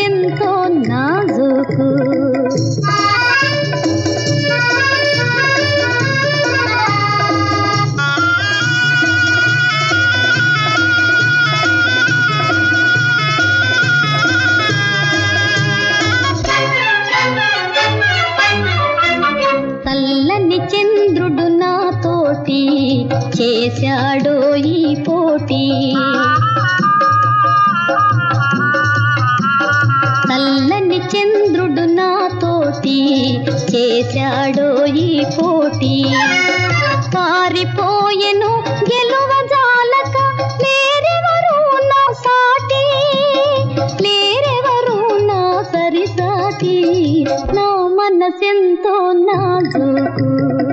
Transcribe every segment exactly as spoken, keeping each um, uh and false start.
మనసెంతో నాజూకు చల్లని చంద్రుడు నాతోటి చేశాడో ఈ పోటీ చల్లని చంద్రుడు నాతోటి చేశాడో ఈ పోటీ పారిపోయెను గెలువజాలక లేరెవరు నా సాటి లేరెవరు నా సరిసాటి నా మనసెంతో నాజూకు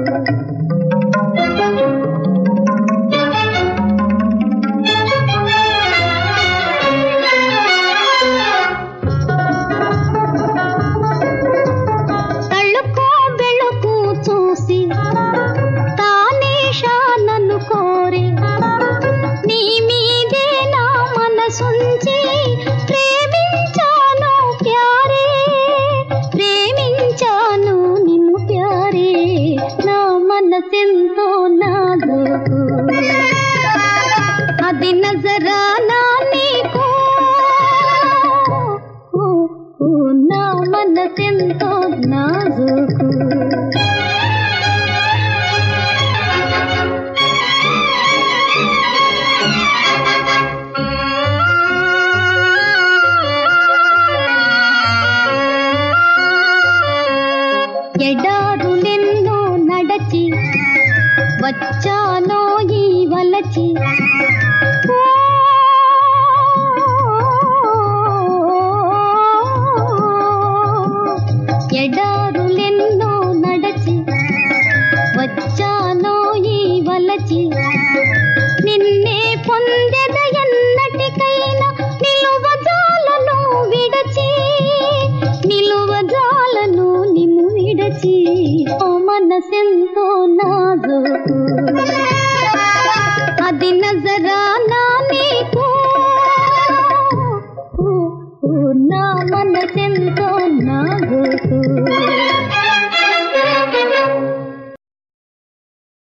తళుకో వెళుకు చూసి తానేషా నన్ను కోరి నీ మీదే నా మనసుంచి ప్రేమించాను ప్యారే ప్రేమించాను నిన్ను ప్యారే నా మనసెంతో నాజూకు అది నజరానా నీకు నా మనసెంతో నాజూకు ఎడారులెన్నో నడచి వచ్చానో ఈ వలచి ఎడారులెన్నో నడచి వచ్చానో ఈ వలచి నిన్నే పొందెద ఎన్నటికైనా నిలువజాలను విడచి నిలువజాలను నిన్ను విడచి ఓ మనసెంతో నా